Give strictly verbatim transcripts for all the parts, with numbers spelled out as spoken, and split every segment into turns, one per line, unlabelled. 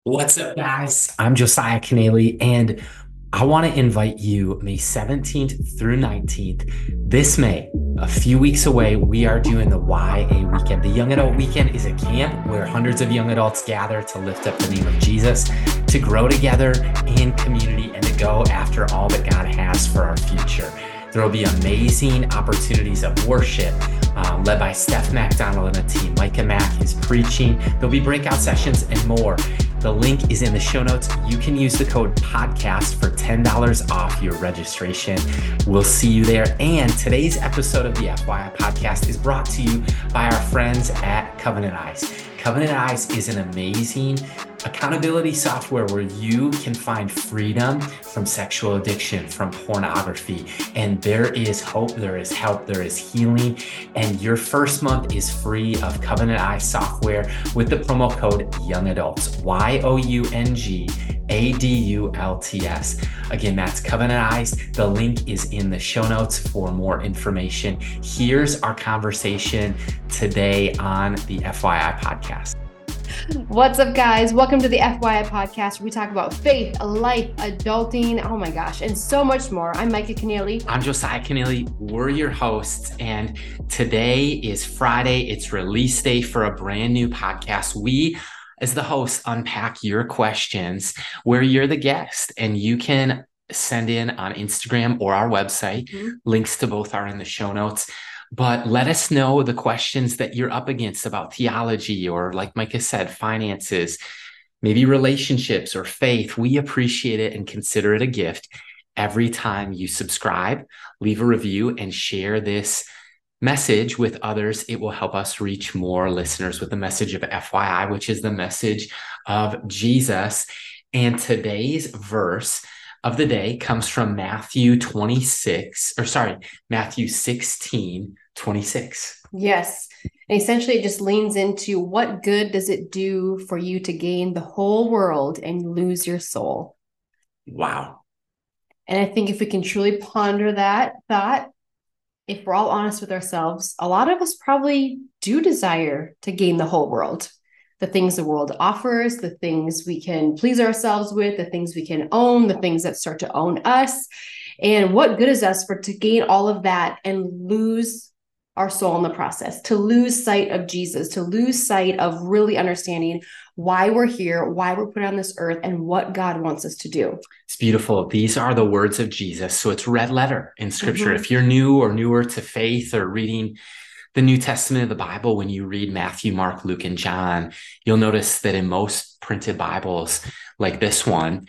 What's up, guys? I'm Josiah Keneally, and I want to invite you May seventeenth through nineteenth. This May, a few weeks away, we are doing the Y A Weekend. The Young Adult Weekend is a camp where hundreds of young adults gather to lift up the name of Jesus, to grow together in community, and to go after all that God has for our future. There will be amazing opportunities of worship, uh, led by Steph MacDonald and a team. Micah Mack is preaching. There'll be breakout sessions and more. The link is in the show notes. You can use the code podcast for ten dollars off your registration. We'll see you there. And today's episode of the F Y I podcast is brought to you by our friends at Covenant Eyes. Covenant Eyes is an amazing accountability software where you can find freedom from sexual addiction, from pornography. And there is hope, there is help, there is healing. And your first month is free of Covenant Eyes software with the promo code Young Adults, Y O U N G A D U L T S. Again, that's Covenant Eyes. The link is in the show notes for more information. Here's our conversation today on the F Y I podcast.
What's up, guys? Welcome to the F Y I podcast, where we talk about faith, life, adulting, oh my gosh, and so much more. I'm Micah Keneally.
I'm Josiah Keneally. We're your hosts, and today is Friday. It's release day for a brand new podcast. We, as the hosts, unpack your questions where you're the guest, and you can send in on Instagram or our website. Mm-hmm. Links to both are in the show notes. But let us know the questions that you're up against about theology, or like Micah said, finances, maybe relationships or faith. We appreciate it and consider it a gift every time you subscribe, leave a review, and share this message with others. It will help us reach more listeners with the message of F Y I, which is the message of Jesus. And today's verse of the day comes from Matthew twenty-six, or sorry, Matthew sixteen, twenty-six.
Yes. And essentially it just leans into, what good does it do for you to gain the whole world and lose your soul?
Wow.
And I think if we can truly ponder that thought, if we're all honest with ourselves, a lot of us probably do desire to gain the whole world. The things the world offers, the things we can please ourselves with, the things we can own, the things that start to own us. And what good is us for to gain all of that and lose our soul in the process, to lose sight of Jesus, to lose sight of really understanding why we're here, why we're put on this earth, and what God wants us to do.
It's beautiful. These are the words of Jesus. So it's red letter in scripture. Mm-hmm. If you're new or newer to faith or reading the New Testament of the Bible, when you read Matthew, Mark, Luke, and John, you'll notice that in most printed Bibles like this one,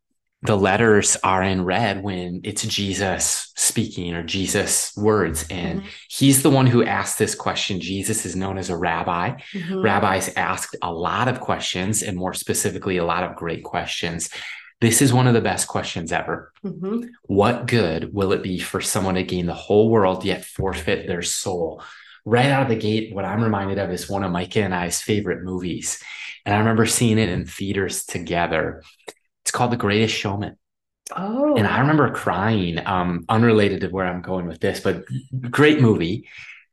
the letters are in red when it's Jesus speaking or Jesus' words. And mm-hmm. he's the one who asked this question. Jesus is known as a rabbi. Mm-hmm. Rabbis asked a lot of questions, and more specifically, a lot of great questions. This is one of the best questions ever. Mm-hmm. What good will it be for someone to gain the whole world yet forfeit their soul? Right out of the gate, what I'm reminded of is one of Micah and I's favorite movies. And I remember seeing it in theaters together. It's called The Greatest Showman.
Oh.
And I remember crying, um, unrelated to where I'm going with this, but great movie.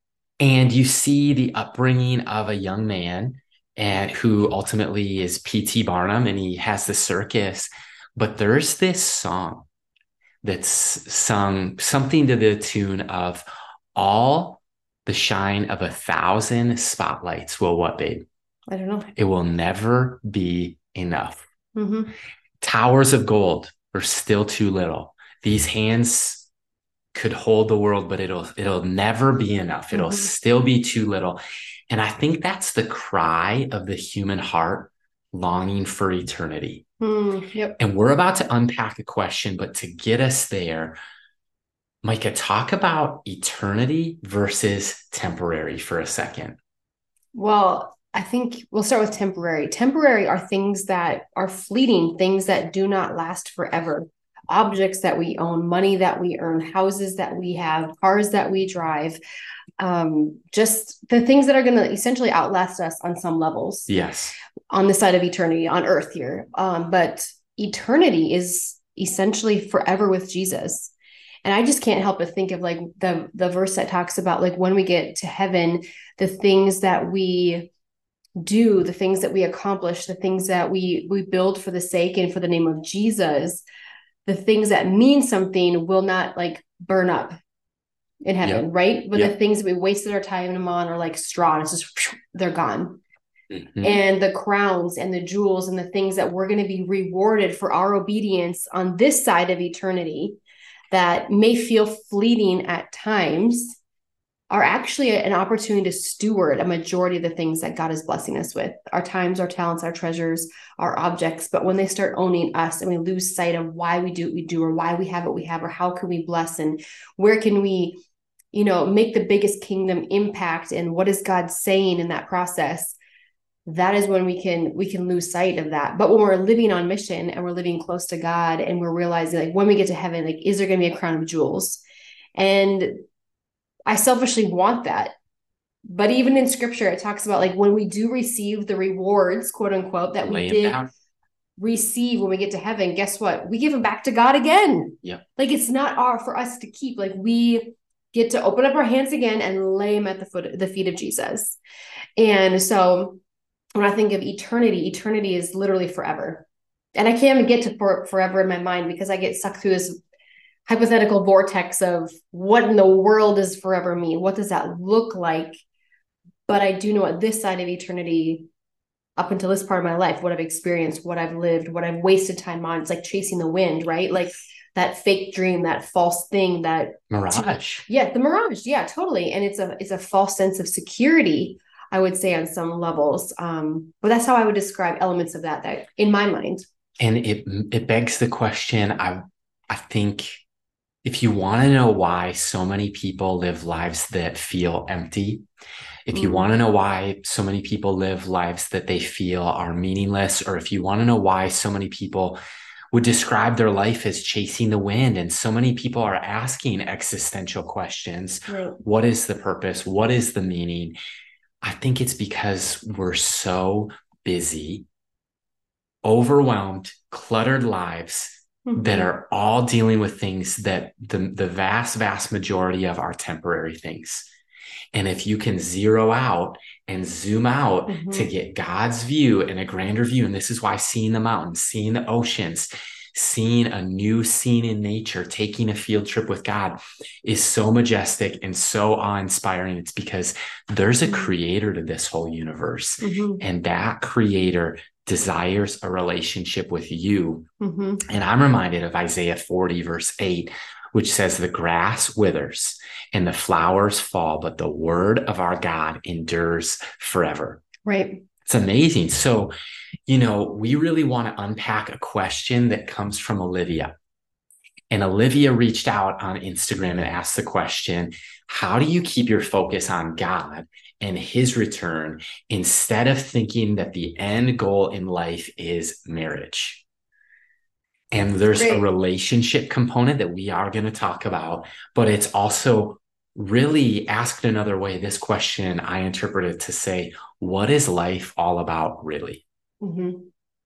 And you see the upbringing of a young man and who ultimately is P T Barnum, and he has the circus. But there's this song that's sung something to the tune of, all the shine of a thousand spotlights will what, babe?
I don't know.
It will never be enough.
Mm-hmm.
Towers of gold are still too little. These hands could hold the world, but it'll it'll never be enough. It'll mm-hmm. still be too little. And I think that's the cry of the human heart, longing for eternity.
Mm, yep.
And we're about to unpack a question, but to get us there, Micah, talk about eternity versus temporary for a second.
Well, I think we'll start with temporary. Temporary are things that are fleeting, things that do not last forever. Objects that we own, money that we earn, houses that we have, cars that we drive, um, just the things that are going to essentially outlast us on some levels.
Yes.
On the side of eternity, on earth here. Um, but eternity is essentially forever with Jesus. And I just can't help but think of like the, the verse that talks about like when we get to heaven, the things that we do, the things that we accomplish, the things that we we build for the sake and for the name of Jesus, the things that mean something will not like burn up in heaven, yep. right? But yep. the things that we wasted our time on are like straw. It's just, they're gone. Mm-hmm. And the crowns and the jewels and the things that we're going to be rewarded for our obedience on this side of eternity that may feel fleeting at times are actually an opportunity to steward a majority of the things that God is blessing us with, our times, our talents, our treasures, our objects. But when they start owning us and we lose sight of why we do what we do, or why we have what we have, or how can we bless, and where can we, you know, make the biggest kingdom impact, and what is God saying in that process, that is when we can, we can lose sight of that. But when we're living on mission and we're living close to God, and we're realizing like when we get to heaven, like, is there going to be a crown of jewels? And I selfishly want that. But even in scripture, it talks about like when we do receive the rewards, quote unquote, that we did receive when we get to heaven, guess what? We give them back to God again.
Yeah.
Like it's not our for us to keep. Like we get to open up our hands again and lay them at the foot, the feet of Jesus. And so when I think of eternity, eternity is literally forever. And I can't even get to for, forever in my mind because I get sucked through this hypothetical vortex of what in the world does forever mean? What does that look like? But I do know at this side of eternity, up until this part of my life, what I've experienced, what I've lived, what I've wasted time on, it's like chasing the wind, right? Like that fake dream, that false thing, that
mirage.
Yeah, the mirage. Yeah, totally. And it's a, it's a false sense of security, I would say on some levels. Um, but that's how I would describe elements of that, that in my mind.
And it, it begs the question, I, I think, if you want to know why so many people live lives that feel empty, if you mm. want to know why so many people live lives that they feel are meaningless, or if you want to know why so many people would describe their life as chasing the wind, and so many people are asking existential questions, right. What is the purpose? What is the meaning? I think it's because we're so busy, overwhelmed, cluttered lives Mm-hmm. that are all dealing with things that the, the vast, vast majority of are temporary things. And if you can zero out and zoom out mm-hmm. to get God's view and a grander view, and this is why seeing the mountains, seeing the oceans, seeing a new scene in nature, taking a field trip with God is so majestic and so awe-inspiring. It's because there's a creator to this whole universe. Mm-hmm. And that creator desires a relationship with you. Mm-hmm. And I'm reminded of Isaiah forty, verse eight, which says, the grass withers and the flowers fall, but the word of our God endures forever.
Right.
It's amazing. So, you know, we really want to unpack a question that comes from Olivia. And Olivia reached out on Instagram and asked the question, how do you keep your focus on God and his return instead of thinking that the end goal in life is marriage? And there's Great. a relationship component that we are going to talk about, but it's also really asked another way. This question I interpreted to say, what is life all about really? Mm-hmm.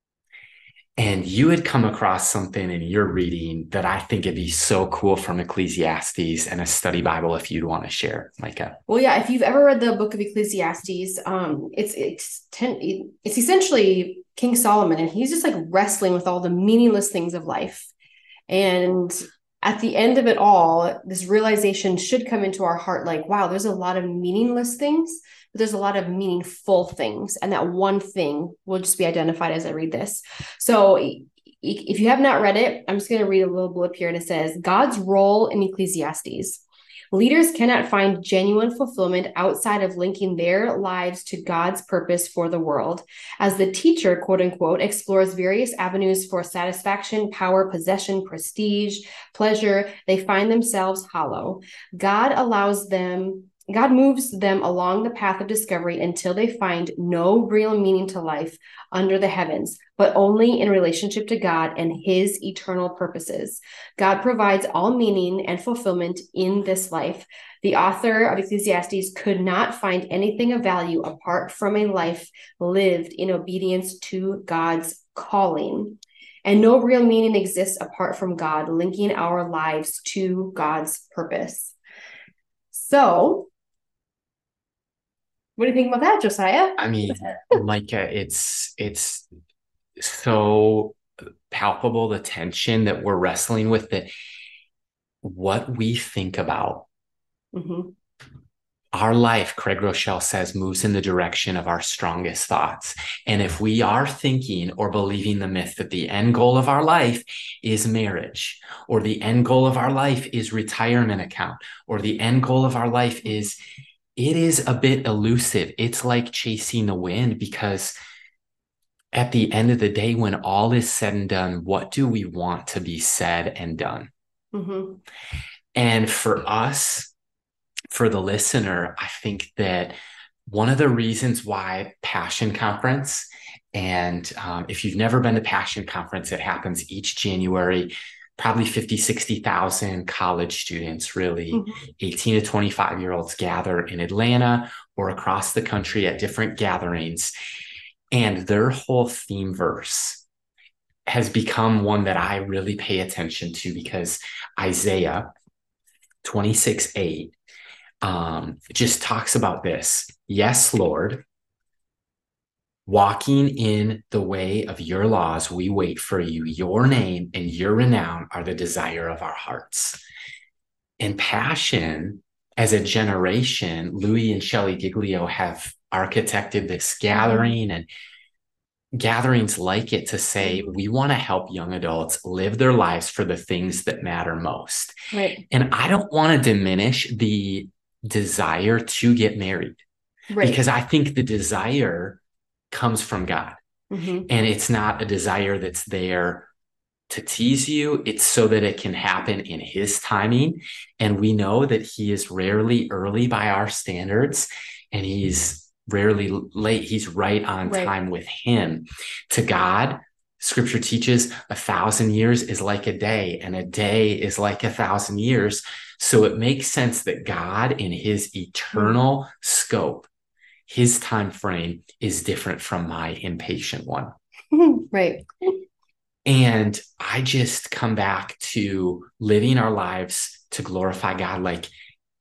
And you had come across something in your reading that I think it'd be so cool from Ecclesiastes and a study Bible if you'd want to share, Micah.
Well, yeah, if you've ever read the book of Ecclesiastes, um, it's it's ten, it's essentially King Solomon, and he's just like wrestling with all the meaningless things of life. And at the end of it all, this realization should come into our heart like, wow, there's a lot of meaningless things, but there's a lot of meaningful things. And that one thing will just be identified as I read this. So if you have not read it, I'm just going to read a little blip here. And it says, God's role in Ecclesiastes. Leaders cannot find genuine fulfillment outside of linking their lives to God's purpose for the world. As the teacher, quote unquote, explores various avenues for satisfaction, power, possession, prestige, pleasure, they find themselves hollow. God allows them God moves them along the path of discovery until they find no real meaning to life under the heavens, but only in relationship to God and his eternal purposes. God provides all meaning and fulfillment in this life. The author of Ecclesiastes could not find anything of value apart from a life lived in obedience to God's calling. And no real meaning exists apart from God, linking our lives to God's purpose. So, What do you think about that, Josiah?
I mean, Micah, it's it's so palpable, the tension that we're wrestling with, that what we think about
Mm-hmm.
our life, Craig Rochelle says, moves in the direction of our strongest thoughts. And if we are thinking or believing the myth that the end goal of our life is marriage, or the end goal of our life is retirement account, or the end goal of our life is, it is a bit elusive. It's like chasing the wind, because at the end of the day, when all is said and done, what do we want to be said and done?
Mm-hmm.
And for us, for the listener, I think that one of the reasons why Passion Conference, and um, if you've never been to Passion Conference, it happens each January, probably fifty, sixty thousand college students, really, mm-hmm. eighteen to twenty-five year olds gather in Atlanta or across the country at different gatherings. And their whole theme verse has become one that I really pay attention to, because Isaiah twenty-six eight um, just talks about this. Yes, Lord, walking in the way of your laws, we wait for you. Your name and your renown are the desire of our hearts. And Passion, as a generation, Louis and Shelley Giglio have architected this gathering and gatherings like it to say, we want to help young adults live their lives for the things that matter most.
Right.
And I don't want to diminish the desire to get married, right, because I think the desire comes from God. Mm-hmm. And it's not a desire that's there to tease you. It's so that it can happen in his timing. And we know that he is rarely early by our standards, and he's rarely late. He's right on right. time with him. To God, Scripture teaches a thousand years is like a day, and a day is like a thousand years. So it makes sense that God, in his eternal mm-hmm. scope, his time frame is different from my impatient one.
Right.
And I just come back to living our lives to glorify God. Like,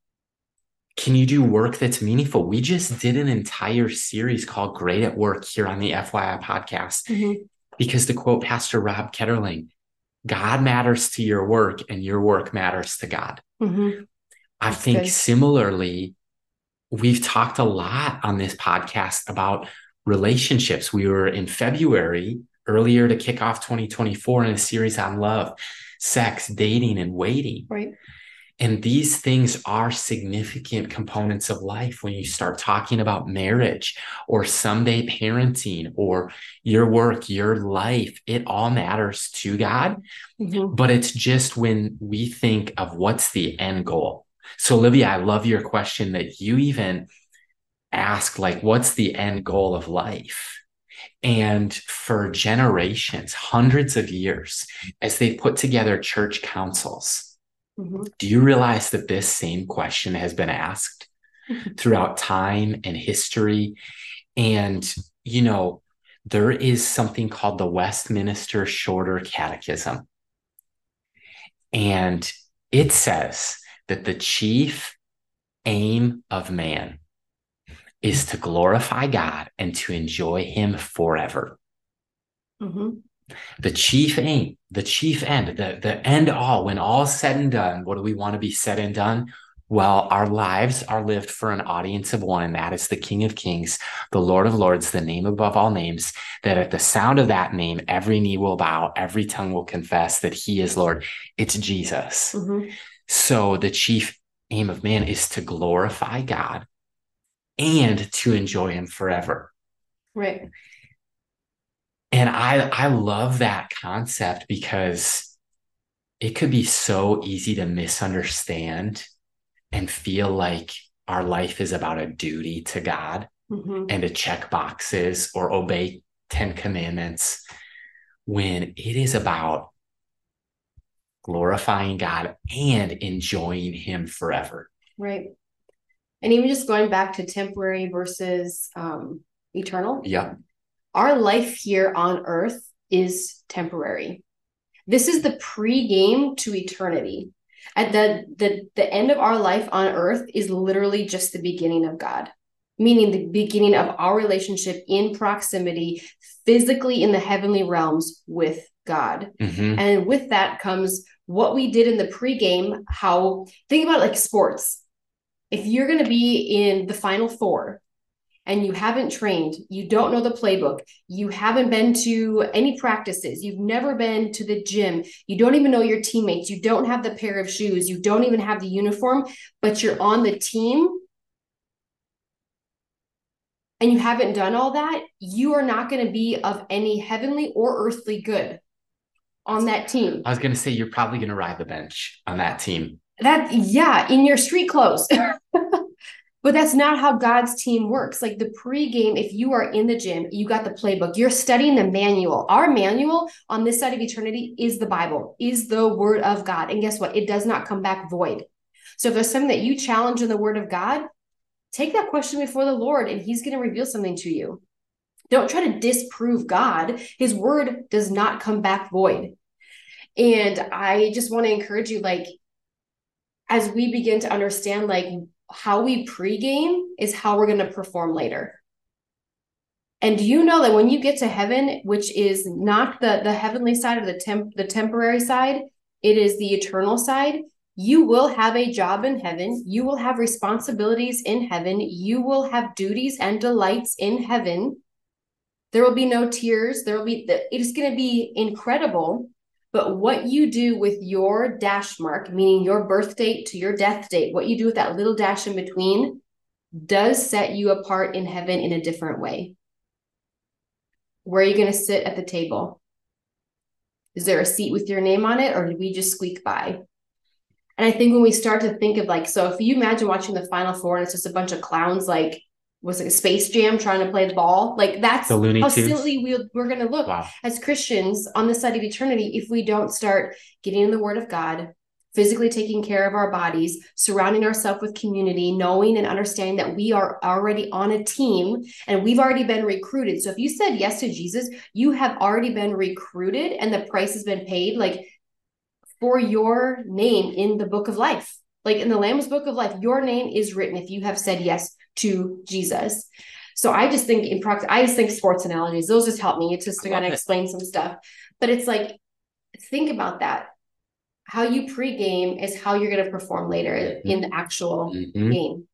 can you do work that's meaningful? We just did an entire series called Great at Work here on the F Y I podcast, mm-hmm. because to quote Pastor Rob Ketterling, God matters to your work and your work matters to God. Mm-hmm. I that's think good. Similarly, we've talked a lot on this podcast about relationships. We were in February earlier to kick off twenty twenty-four in a series on love, sex, dating, and waiting.
Right.
And these things are significant components of life when you start talking about marriage or someday parenting or your work, your life. It all matters to God. Mm-hmm. But it's just when we think of what's the end goal. So, Olivia, I love your question that you even ask, like, what's the end goal of life? And for generations, hundreds of years, as they put together church councils, mm-hmm. do you realize that this same question has been asked mm-hmm. throughout time and history? And, you know, there is something called the Westminster Shorter Catechism. And it says that the chief aim of man is to glorify God and to enjoy him forever. Mm-hmm. The chief aim, the chief end, the, the end all, when all's said and done, what do we want to be said and done? Well, our lives are lived for an audience of one, and that is the King of Kings, the Lord of Lords, the name above all names, that at the sound of that name, every knee will bow, every tongue will confess that he is Lord. It's Jesus. Mm-hmm. So the chief aim of man is to glorify God and to enjoy him forever.
Right.
And I, I love that concept because it could be so easy to misunderstand and feel like our life is about a duty to God mm-hmm. and to check boxes or obey Ten Commandments, when it is about glorifying God and enjoying him forever.
Right. And even just going back to temporary versus um, eternal.
Yeah.
Our life here on earth is temporary. This is the pre-game to eternity. At the, the, the end of our life on earth is literally just the beginning of God. meaning the beginning of our relationship in proximity, physically in the heavenly realms with God.
Mm-hmm.
And with that comes what we did in the pregame. How, think about like sports. If you're going to be in the Final Four and you haven't trained, you don't know the playbook, you haven't been to any practices, you've never been to the gym, you don't even know your teammates, you don't have the pair of shoes, you don't even have the uniform, but you're on the team and you haven't done all that, you are not going to be of any heavenly or earthly good on that team.
I was going to say, you're probably going to ride the bench on that team.
That, yeah, in your street clothes. But that's not how God's team works. Like the pregame, if you are in the gym, you got the playbook, you're studying the manual. Our manual on this side of eternity is the Bible, is the word of God. And guess what? It does not come back void. So if there's something that you challenge in the word of God, take that question before the Lord and he's going to reveal something to you. Don't try to disprove God. His word does not come back void. And I just want to encourage you, like, as we begin to understand, like, how we pregame is how we're going to perform later. And do you know that when you get to heaven, which is not the, the heavenly side of the temp, the temporary side, it is the eternal side, you will have a job in heaven. You will have responsibilities in heaven. You will have duties and delights in heaven. There will be no tears. There will be, it is going to be incredible. But what you do with your dash mark, meaning your birth date to your death date, what you do with that little dash in between does set you apart in heaven in a different way. Where are you going to sit at the table? Is there a seat with your name on it, or did we just squeak by? And I think when we start to think of, like, so if you imagine watching the Final Four and it's just a bunch of clowns, like, was it a Space Jam trying to play the ball? Like, that's how
Tunes.
silly we, we're going to look wow. as Christians on this side of eternity if we don't start getting in the word of God, physically taking care of our bodies, surrounding ourselves with community, knowing and understanding that we are already on a team and we've already been recruited. So if you said yes to Jesus, you have already been recruited and the price has been paid, like, for your name in the book of life. Like in the Lamb's book of life, your name is written if you have said yes to Jesus. So I just think in practice, I just think sports analogies, those just help me. It's just to kind of explain some stuff. But it's like, think about that. How you pregame is how you're going to perform later mm-hmm. in the actual mm-hmm. game.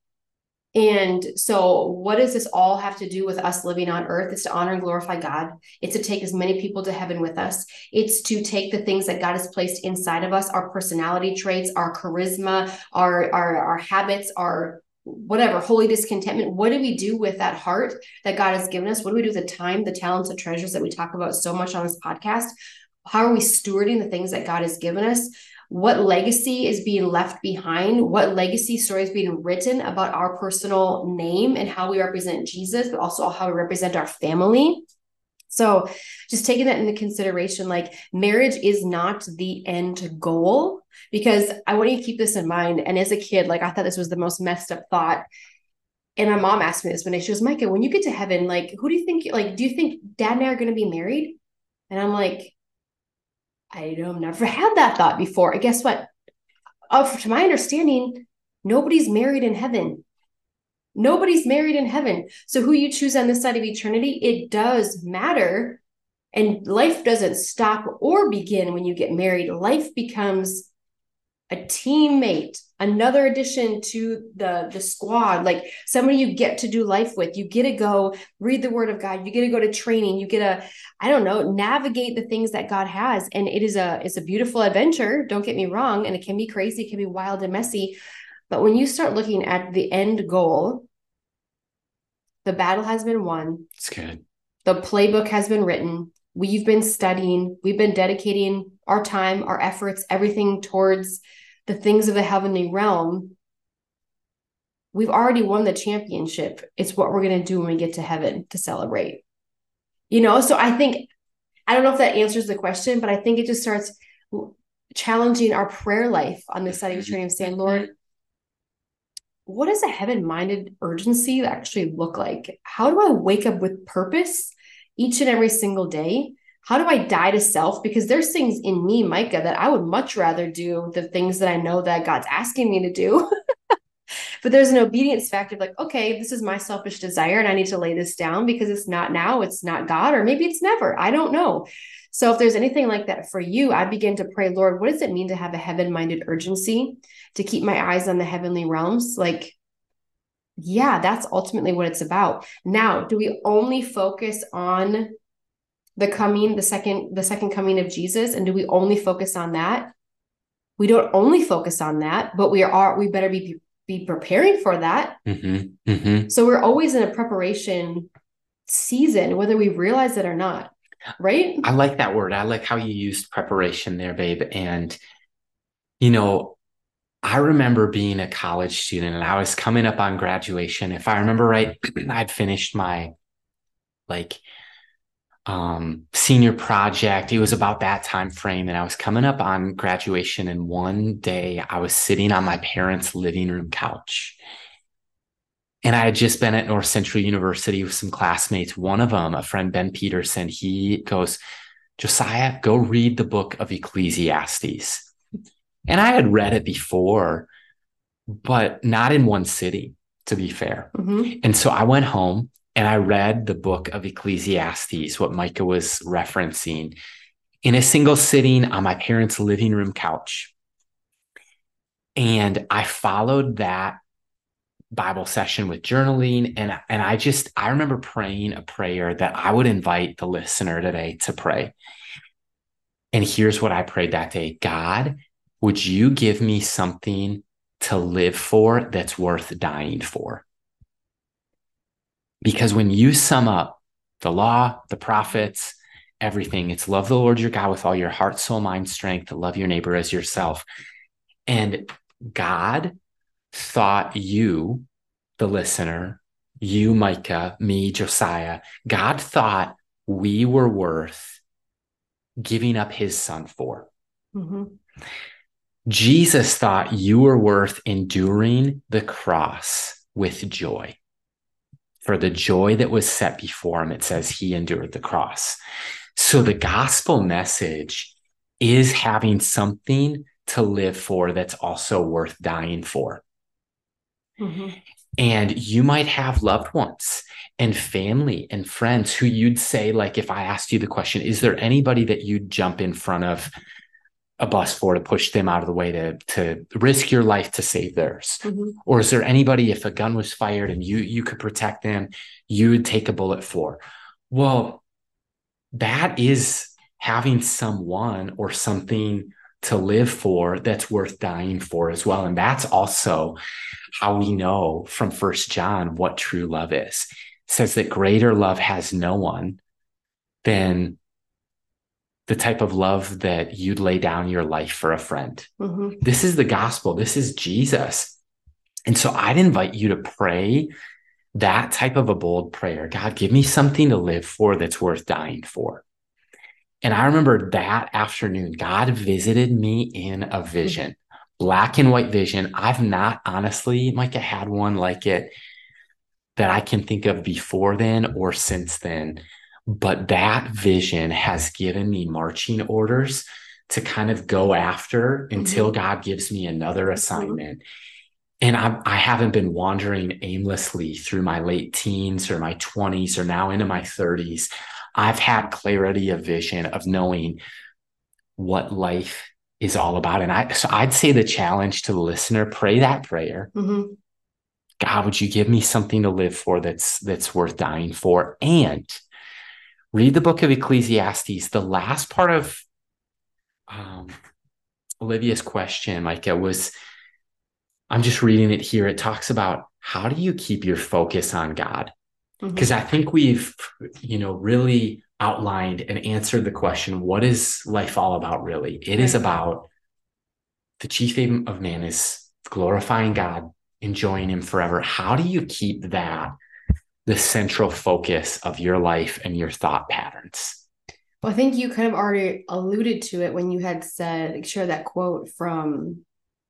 And so what does this all have to do with us living on earth? It's to honor and glorify God. It's to take as many people to heaven with us. It's to take the things that God has placed inside of us, our personality traits, our charisma, our, our, our habits, our whatever, holy discontentment. What do we do with that heart that God has given us? What do we do with the time, the talents, the treasures that we talk about so much on this podcast? How are we stewarding the things that God has given us? What legacy is being left behind? What legacy story is being written about our personal name and how we represent Jesus, but also how we represent our family? So just taking that into consideration, like marriage is not the end goal, because I want you to keep this in mind. And as a kid, like I thought this was the most messed up thought. And my mom asked me this one day. She goes, Micah, when you get to heaven, like, who do you think, like, do you think dad and I are going to be married? And I'm like, I don't, I've never had that thought before. And guess what? Uh, to my understanding, nobody's married in heaven. Nobody's married in heaven. So who you choose on this side of eternity, it does matter. And life doesn't stop or begin when you get married. Life becomes a teammate, another addition to the, the squad, like somebody you get to do life with. You get to go read the word of God. You get to go to training. You get to, I don't know, navigate the things that God has. And it is a, it's a beautiful adventure. Don't get me wrong. And it can be crazy. It can be wild and messy. But when you start looking at the end goal, the battle has been won.
It's good.
The playbook has been written. We've been studying. We've been dedicating our time, our efforts, everything towards the things of the heavenly realm. We've already won the championship. It's what we're going to do when we get to heaven to celebrate. You know, so I think, I don't know if that answers the question, but I think it just starts challenging our prayer life on this side of eternity and saying, Lord, what does a heaven-minded urgency actually look like? How do I wake up with purpose each and every single day? How do I die to self? Because there's things in me, Micah, that I would much rather do the things that I know that God's asking me to do But there's an obedience factor of like, okay, this is my selfish desire and I need to lay this down because it's not now, it's not God, or maybe it's never. I don't know. So if there's anything like that for you, I begin to pray, Lord, what does it mean to have a heaven-minded urgency, to keep my eyes on the heavenly realms? Like, yeah, that's ultimately what it's about. Now, do we only focus on the coming, the second, the second coming of Jesus? And do we only focus on that? We don't only focus on that, but we are, we better be, be preparing for that.
Mm-hmm. Mm-hmm.
So we're always in a preparation season, whether we realize it or not. Right?
I like that word. I like how you used preparation there, babe. And, you know, I remember being a college student and I was coming up on graduation. If I remember right, I'd finished my like um, senior project. It was about that time frame. And I was coming up on graduation. And one day I was sitting on my parents' living room couch. And I had just been at North Central University with some classmates. One of them, a friend, Ben Peterson, he goes, Josiah, go read the book of Ecclesiastes. And I had read it before, but not in one sitting, to be fair.
Mm-hmm.
And so I went home and I read the book of Ecclesiastes, what Micah was referencing, in a single sitting on my parents' living room couch. And I followed that Bible session with journaling. And, and I just, I remember praying a prayer that I would invite the listener today to pray. And here's what I prayed that day. God, would you give me something to live for that's worth dying for? Because when you sum up the law, the prophets, everything, it's love the Lord your God with all your heart, soul, mind, strength, love your neighbor as yourself. And God thought you, the listener, you, Micah, me, Josiah, God thought we were worth giving up his son for.
Mm-hmm.
Jesus thought you were worth enduring the cross with joy. For the joy that was set before him, it says he endured the cross. So the gospel message is having something to live for that's also worth dying for.
Mm-hmm.
And you might have loved ones and family and friends who you'd say, like, if I asked you the question, is there anybody that you'd jump in front of a bus for to push them out of the way to, to risk your life to save theirs?
Mm-hmm.
Or is there anybody, if a gun was fired and you, you could protect them, you would take a bullet for? Well, that is having someone or something to live for that's worth dying for as well. And that's also how we know from First John what true love is. It says that greater love has no one than the type of love that you'd lay down your life for a friend.
Mm-hmm.
This is the gospel. This is Jesus. And so I'd invite you to pray that type of a bold prayer. God, give me something to live for that's worth dying for. And I remember that afternoon, God visited me in a vision, black and white vision. I've not honestly, Micah, had one like it that I can think of before then or since then. But that vision has given me marching orders to kind of go after until mm-hmm. God gives me another assignment. Mm-hmm. And I, I haven't been wandering aimlessly through my late teens or my twenties or now into my thirties. I've had clarity of vision of knowing what life is all about. And I, so I'd say the challenge to the listener, pray that prayer.
Mm-hmm.
God, would you give me something to live for that's, that's worth dying for? And read the book of Ecclesiastes. The last part of um, Olivia's question, Micah, was, I'm just reading it here. It talks about how do you keep your focus on God? Because mm-hmm. I think we've, you know, really outlined and answered the question, what is life all about really? It right. is about the chief aim of man is glorifying God, enjoying him forever. How do you keep that the central focus of your life and your thought patterns?
Well, I think you kind of already alluded to it when you had said, share that quote from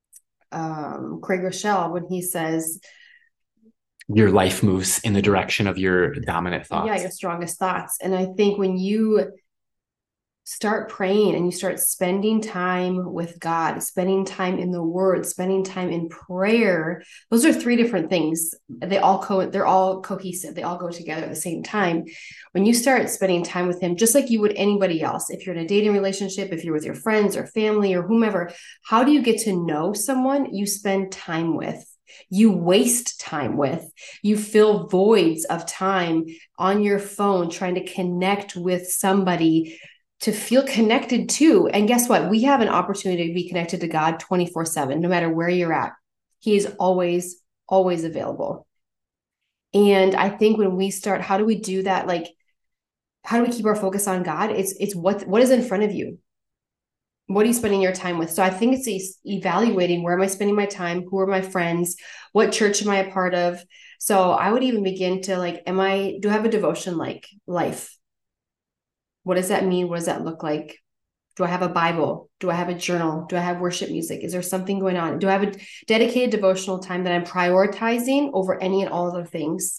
um, Craig Rochelle when he says,
your life moves in the direction of your dominant thoughts.
Yeah, your strongest thoughts. And I think when you start praying and you start spending time with God, spending time in the word, spending time in prayer. Those are three different things. They all co they're all cohesive. They all go together at the same time. When you start spending time with him, just like you would anybody else, if you're in a dating relationship, if you're with your friends or family or whomever, how do you get to know someone you spend time with? You waste time with, you fill voids of time on your phone trying to connect with somebody to feel connected to. And guess what? We have an opportunity to be connected to God twenty-four seven, no matter where you're at. He is always, always available. And I think when we start, how do we do that? Like, how do we keep our focus on God? It's, it's what, what is in front of you? What are you spending your time with? So I think it's evaluating, where am I spending my time? Who are my friends? What church am I a part of? So I would even begin to like, am I, do I have a devotion like life? What does that mean? What does that look like? Do I have a Bible? Do I have a journal? Do I have worship music? Is there something going on? Do I have a dedicated devotional time that I'm prioritizing over any and all other things?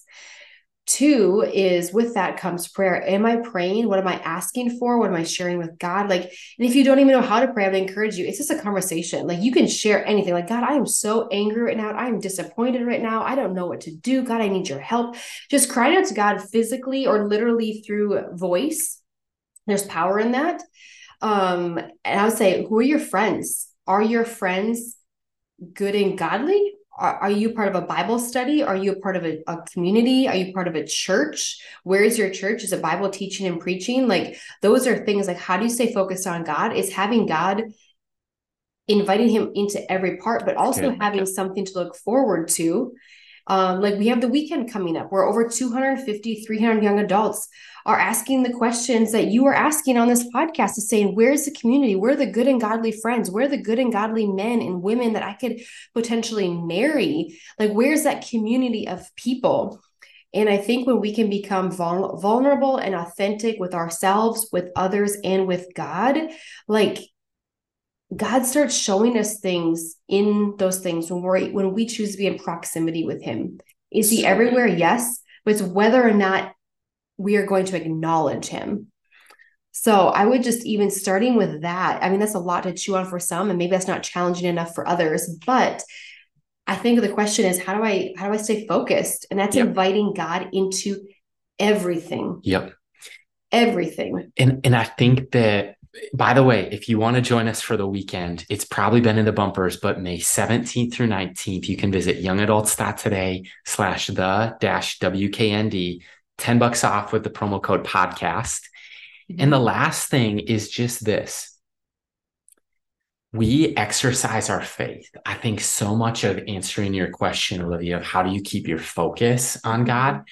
Two is, with that comes prayer. Am I praying? What am I asking for? What am I sharing with God? Like, and if you don't even know how to pray, I would encourage you. It's just a conversation. Like, you can share anything. Like, God, I am so angry right now. I am disappointed right now. I don't know what to do. God, I need your help. Just cry out to God physically or literally through voice. There's power in that. Um, and I would say, who are your friends? Are your friends good and godly? Are, are you part of a Bible study? Are you a part of a, a community? Are you part of a church? Where is your church? Is it Bible teaching and preaching? Like, those are things like, how do you stay focused on God? Is having God, inviting him into every part, but also Good. having something to look forward to. Um, like, we have the weekend coming up where over two hundred fifty, three hundred young adults are asking the questions that you are asking on this podcast, is saying, where's the community? Where are the good and godly friends? Where are the good and godly men and women that I could potentially marry? Like, where's that community of people? And I think when we can become vul- vulnerable and authentic with ourselves, with others, and with God, like, God starts showing us things in those things when we're when we choose to be in proximity with him. Is he everywhere? Yes, but it's whether or not we are going to acknowledge him. So I would just, even starting with that, I mean, that's a lot to chew on for some, and maybe that's not challenging enough for others, but I think the question is, how do I how do I stay focused? And that's yep. inviting God into everything.
Yep.
Everything.
And and I think that, by the way, if you want to join us for the weekend, it's probably been in the bumpers, but May seventeenth through nineteenth, you can visit youngadults.today slash the dash W K N D, ten bucks off with the promo code podcast. Mm-hmm. And the last thing is just this. We exercise our faith. I think so much of answering your question, Olivia, of how do you keep your focus on God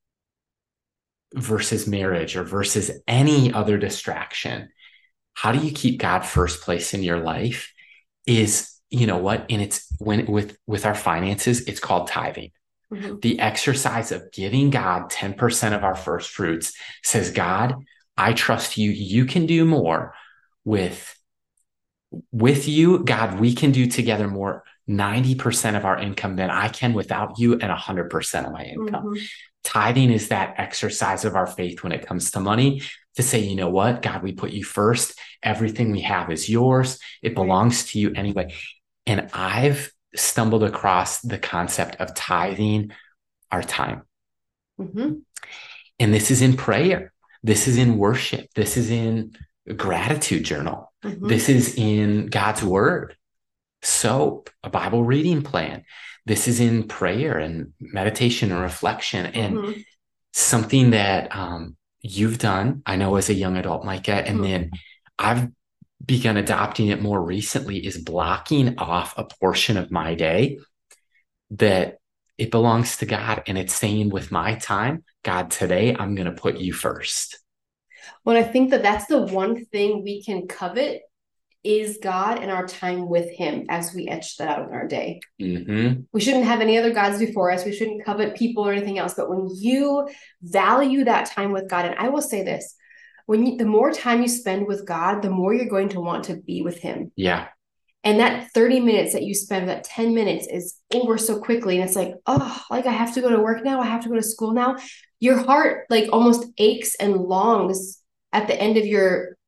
versus marriage or versus any other distraction, how do you keep God first place in your life, is, you know what? And it's when with, with our finances, it's called tithing. Mm-hmm. The exercise of giving God ten percent of our first fruits says, God, I trust you. You can do more with, with you. God, we can do together more, ninety percent of our income than I can without you, and one hundred percent of my income. Mm-hmm. Tithing is that exercise of our faith when it comes to money, to say, you know what, God, we put you first. Everything we have is yours. It belongs to you anyway. And I've stumbled across the concept of tithing our time. Mm-hmm. And this is in prayer. This is in worship. This is in a gratitude journal. Mm-hmm. This is in God's word, soap, a Bible reading plan. This is in prayer and meditation and reflection, and mm-hmm. something that um, you've done, I know, as a young adult, Micah, and mm-hmm. then I've begun adopting it more recently, is blocking off a portion of my day that it belongs to God. And it's saying, with my time, God, today I'm going to put you first.
Well, I think that that's the one thing we can covet, is God and our time with him as we etch that out in our day. Mm-hmm. We shouldn't have any other gods before us. We shouldn't covet people or anything else. But when you value that time with God, and I will say this, when you, the more time you spend with God, the more you're going to want to be with him.
Yeah.
And that thirty minutes that you spend, that ten minutes is over so quickly. And it's like, oh, like I have to go to work now. I have to go to school now. Your heart like almost aches and longs at the end of your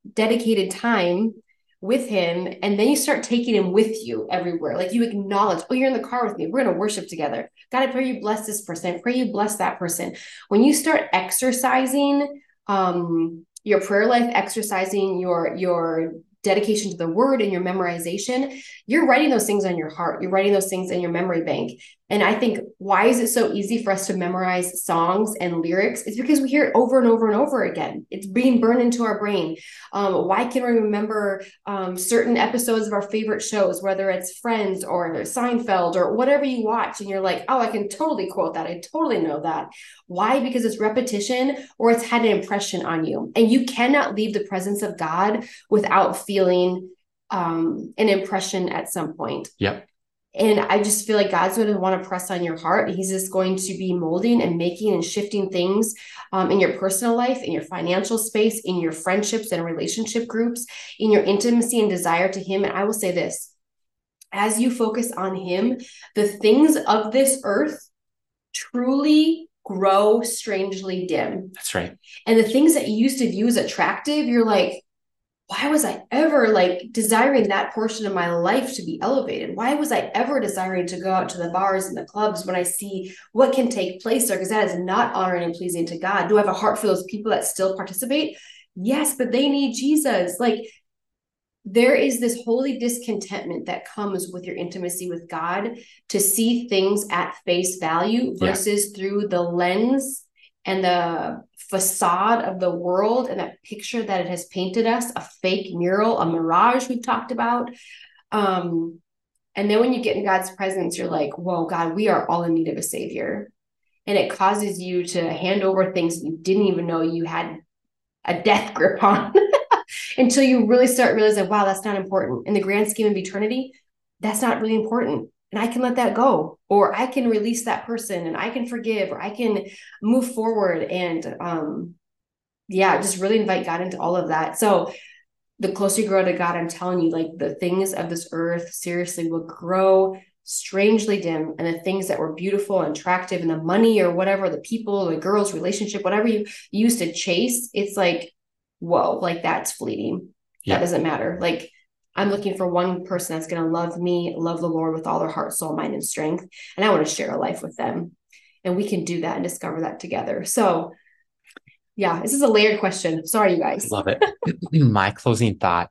dedicated time with him, and then you start taking him with you everywhere. Like you acknowledge, oh, you're in the car with me. We're going to worship together. God, I pray you bless this person. I pray you bless that person. When you start exercising um, your prayer life, exercising your, your dedication to the word and your memorization, you're writing those things on your heart. You're writing those things in your memory bank. And I think, why is it so easy for us to memorize songs and lyrics? It's because we hear it over and over and over again. It's being burned into our brain. Um, why can we remember um, certain episodes of our favorite shows, whether it's Friends or Seinfeld or whatever you watch, and you're like, oh, I can totally quote that. I totally know that. Why? Because it's repetition, or it's had an impression on you. And you cannot leave the presence of God without feeling um, an impression at some point.
Yep.
And I just feel like God's going to want to press on your heart. He's just going to be molding and making and shifting things um, in your personal life, in your financial space, in your friendships and relationship groups, in your intimacy and desire to him. And I will say this, as you focus on him, the things of this earth truly grow strangely dim.
That's right.
And the things that you used to view as attractive, you're like, why was I ever like desiring that portion of my life to be elevated? Why was I ever desiring to go out to the bars and the clubs when I see what can take place there? Because that is not honoring and pleasing to God. Do I have a heart for those people that still participate? Yes, but they need Jesus. Like, there is this holy discontentment that comes with your intimacy with God to see things at face value versus yeah. through the lens and the facade of the world and that picture that it has painted us, a fake mural, a mirage we've talked about. Um, and then when you get in God's presence, you're like, whoa, God, we are all in need of a savior. And it causes you to hand over things you didn't even know you had a death grip on until you really start realizing, wow, that's not important. In the grand scheme of eternity, that's not really important. And I can let that go, or I can release that person, and I can forgive, or I can move forward. And um, yeah, just really invite God into all of that. So the closer you grow to God, I'm telling you, like, the things of this earth seriously will grow strangely dim. And the things that were beautiful and attractive, and the money or whatever, the people, the girls, relationship, whatever you used to chase, it's like, whoa, like that's fleeting. Yeah. That doesn't matter. Like, I'm looking for one person that's going to love me, love the Lord with all their heart, soul, mind, and strength. And I want to share a life with them. And we can do that and discover that together. So yeah, this is a layered question. Sorry, you guys.
Love it. My closing thought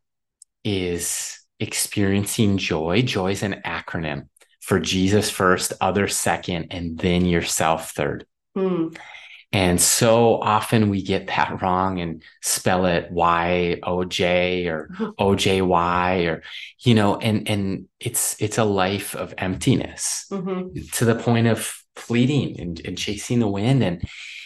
is experiencing joy. Joy is an acronym for Jesus first, others second, and then yourself third. Hmm. And so often we get that wrong and spell it Y O J or O J Y, or, you know, and, and it's, it's a life of emptiness mm-hmm. to the point of fleeting and, and chasing the wind. And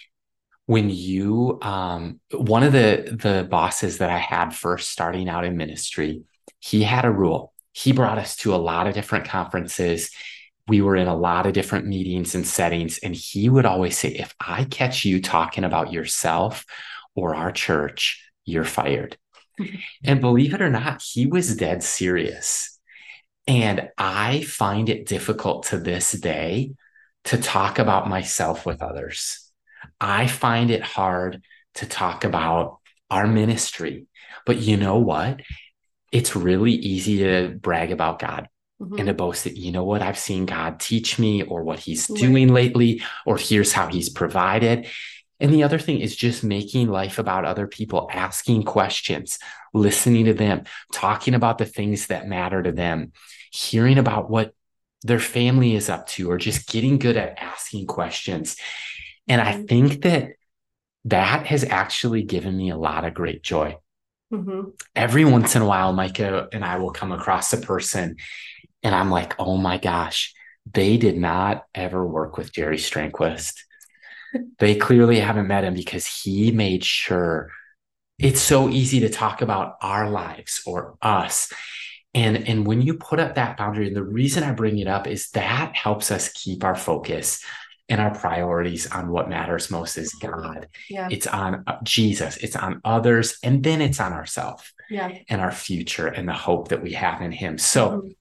when you, um, one of the, the bosses that I had first starting out in ministry, he had a rule. He brought us to a lot of different conferences. We were in a lot of different meetings and settings. And he would always say, if I catch you talking about yourself or our church, you're fired. Mm-hmm. And believe it or not, he was dead serious. And I find it difficult to this day to talk about myself with others. I find it hard to talk about our ministry. But you know what? It's really easy to brag about God. Mm-hmm. And to boast that, you know what, I've seen God teach me, or what he's right. doing lately, or here's how he's provided. And the other thing is just making life about other people, asking questions, listening to them, talking about the things that matter to them, hearing about what their family is up to, or just getting good at asking questions. And I think that that has actually given me a lot of great joy. Mm-hmm. Every once in a while, Micah and I will come across a person and I'm like, oh my gosh, they did not ever work with Jerry Strangquist. They clearly haven't met him, because he made sure. It's so easy to talk about our lives or us. And, and when you put up that boundary, and the reason I bring it up is that helps us keep our focus and our priorities on what matters most is God. Yeah. It's on Jesus, it's on others, and then it's on ourselves yeah. and our future and the hope that we have in him. So mm-hmm.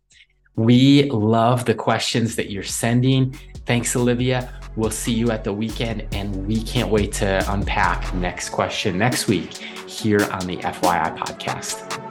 we love the questions that you're sending. Thanks, Olivia. We'll see you at the weekend, and we can't wait to unpack next question next week here on the F Y I podcast.